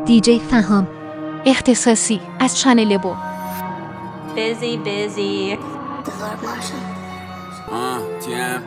دیجی فهام اختصاصی از چنل بو. busy TM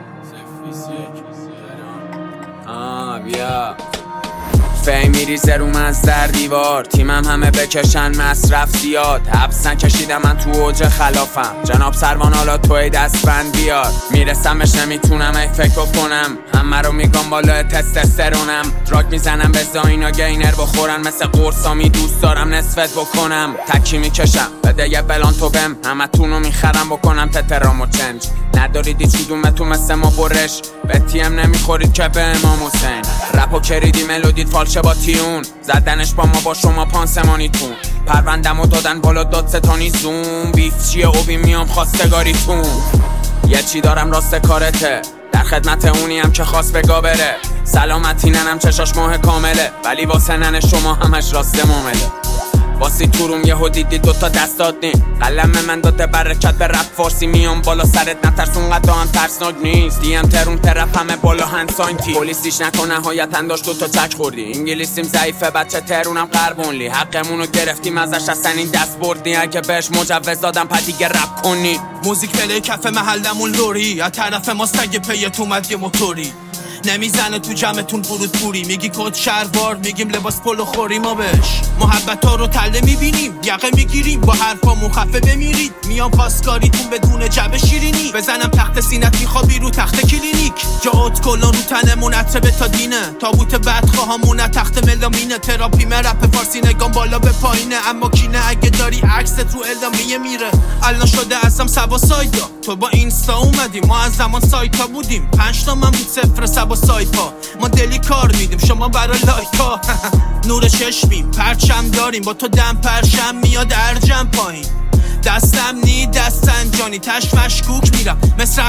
بیا فی میریزه رو من از در دیوار، تیمم همه بکشن مصرف زیاد، حبس نکشیدم من تو اوج خلافم، جناب سروان حالا توی دستبند بیار، میرسمش نمیتونم ای فکر کنم، همه رو میگم بالا تستوسترونم، دراگ میزنم به زاینا گینر بخورن، مثل قرصامی دوست دارم نصفت بکنم، تکی میکشم بده یه بلان تو بم، همه تونو میخرم بکنم تترام و چنج، ندارید هیچ کدومتون مثل ما برش، به تیم نمیخورید که به امام حسین، رپو کریدی ملودید فالشه با تیون، زدنش با ما با شما پانسمانیتون، پروندمو دادن بالا داد ستانی زوم، بیف چیه اوبی میام خواستگاریتون، یه چی دارم راست کارته، در خدمت اونیم که خواست بگا بره، سلامتی ننم چشاش ماه کامله، ولی واسه نن شما همش راست معامله، واسی توروم یهو دیدی دوتا دست دادنی، قلم من داده برکت به رپ فارسی، میام بالا سرت نترسون قدا هم ترسناک نیست، دیم ترون طرف همه بالا هند ساینتی، پلیسیش نکن نهایت انداش دوتا چک خوردی، انگلیسیم ضعیفه بچه ترونم قربونلی، حقمونو گرفتیم ازش اصلا این دست بردی، اگه بهش مجوز دادم پا دیگه رپ کنی، موزیک پلی کف محلمون لوری، از طرف ماست اگه پیت اومد یه موتوری، نمیزنه تو جمعتون برود پوری، میگی کد شهروار میگیم لباس پلو خوری، ما بهش محبت ها رو تله میبینیم، یقه میگیریم با حرفامون خفه بمیرید، میام پاسکاریتون بدون جبه شیرینی، بزنم تخت سینت میخوابی رو تخت کلینیک، جاوت کلون رو تنمون عطر بتادینه، تابوت بدخواهامون تخت ملامینه، تراپی رپ فارسی نگام بالا به پایینه، اما کینه اگه داری عکست رو اعلامیه میره، الان شده ازم سبا سایدا، تو با اینستا اومدی ما از زمان سایتا بودیم، 5 تا من بود صفر سبا سایپا، ما دلی کار میدیم شما برای لایکا نور چشمیم پرچم داریم، با تو دم پرشم میاد ارجم پایین، دستم نی دستن جانی تش مشکوک میرم مثل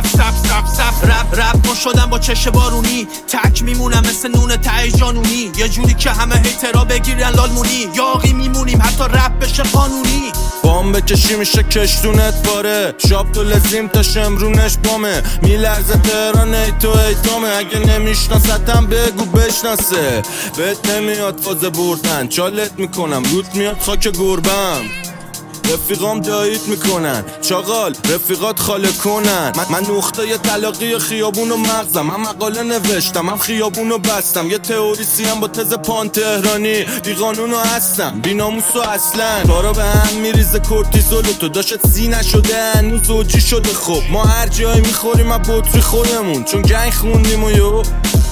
رپ ما شدم با چش بارونی، تک میمونم مثل نون ته جانونی، یه جوری که همه هیترا بگیرن لالمونی، یاقی میمونیم حتی رپ بشه قانونی، بام بکشی میشه کشتونت باره، شاب تو لزیم تا شمرونش بامه، میلرزه تهران ایتو ایتامه، اگه نمیشناستم بگو بشناسه، بهت نمیاد فاز بردن، چالت میکنم روت میاد خاک گربم، رفیقام داییت میکنن چاقال رفیقات خاله کنن، من نقطه طلاقی خیابونو مغزم، من مقاله نوشتم من خیابونو بستم، یه تئوریسی هم با تز پان تهرانی، بی قانونو هستم بی ناموسو اصلا، کارا به هم میریزه کورتیزول، تو داشت سی نشده هنوز اوجی شده، خب ما هر جایی میخوریم از بطری خودمون، چون گنگ خوندیم و یو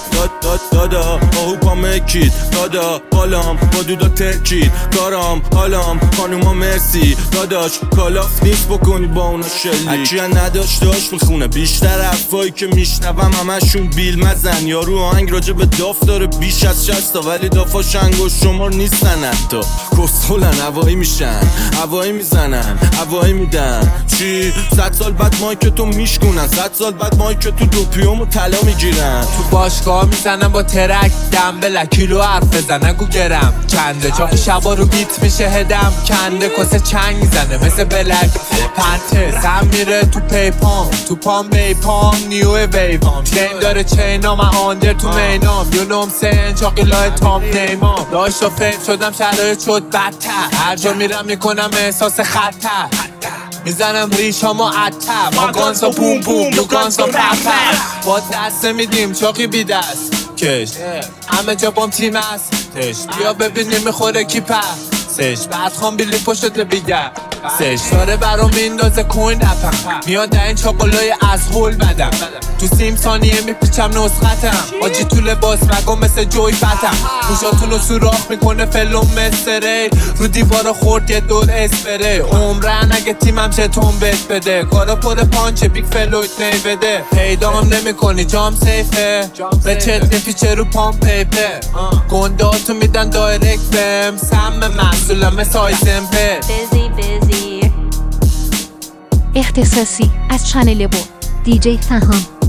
دادا آهو پا مکید، دادا بالام با دودا ترکید، کارام حالام خانوما مرسی، داداش کالاف نیست بکنی با اونا شلیک، هرچی نداشت داشت میخونه، بیشتر حرفایی که میشنوم همشون بیل مزن، یارو آهنگ راجع به داف داره بیش از 60 تا، ولی دافاش انگوش شمار نیستن حتی، کسخولن هوایی میشن هوایی میزنن هوایی میدن، چی 100 سال بعد مایک تو میشکنن، 100 سال بعد مایک تو دوپیومو طلا میگیرن، تو باشگاه میزنم با ترک دنبل کیلو حرف بزن نگو گرم کنده، چاق شبا رو بیت میشه هدم کنده، کسه چنگ میزنه مثل بلک پنته، سم میره تو پیپام تو پام بیپام نیو ویوام، چین داره چینام من آندر تو مینام، یونوم سن چاقی لای تام نیمام، داشت و فیم شدم شرایط شد بدتر، هر جا میرم میکنم احساس خطر، میزنم ریشامو عطر، ما گانسا بوم بوم یو گانسا پرپر، با دست میدیم چاقی بی دست کش، همه جا بام تیم است تش، بیا ببینیم میخوره کی سش، بعد خوام بیلی پشت بیگر سش، داره برام میندازه کوین نپم، میاد این چاقلای از غول بدم، تو 30 ثانیه میپیچم نسختم، آجی تو لباس مگم مثل جوی فتم، موشاتونو سوراخ میکنه فلوم مستره، رو دیوارا خورد یه دور اسپره، عمرن اگه تیمم چتون بهت بده، کارا پر پانچه بیگ فلویت بده، پیدام نمی کنی جام سیفه، به چت میپیچه رو پام پیپه، گنداتو میدن دایرکت بهم، سم محصولم سایزمپه، busy اختصاصی از چنل بو. دیجی فهام